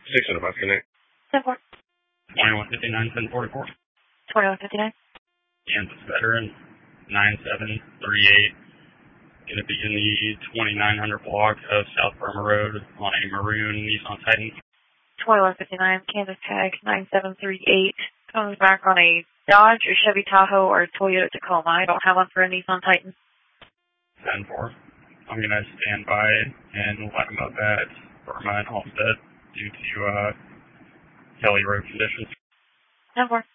6 and above, connect. 10-4. 2159, 1044. 2159. Kansas veteran, 9738. Going to be in the 2900 block of South Burma Road on a maroon Nissan Titan. 2159, Kansas tag 9738. Comes back on a Dodge or Chevy Tahoe or Toyota Tacoma. I don't have one for a Nissan Titan. 10-4. I'm going to stand by and let them up at Burma and Homestead due to Kelly road conditions. 10-4.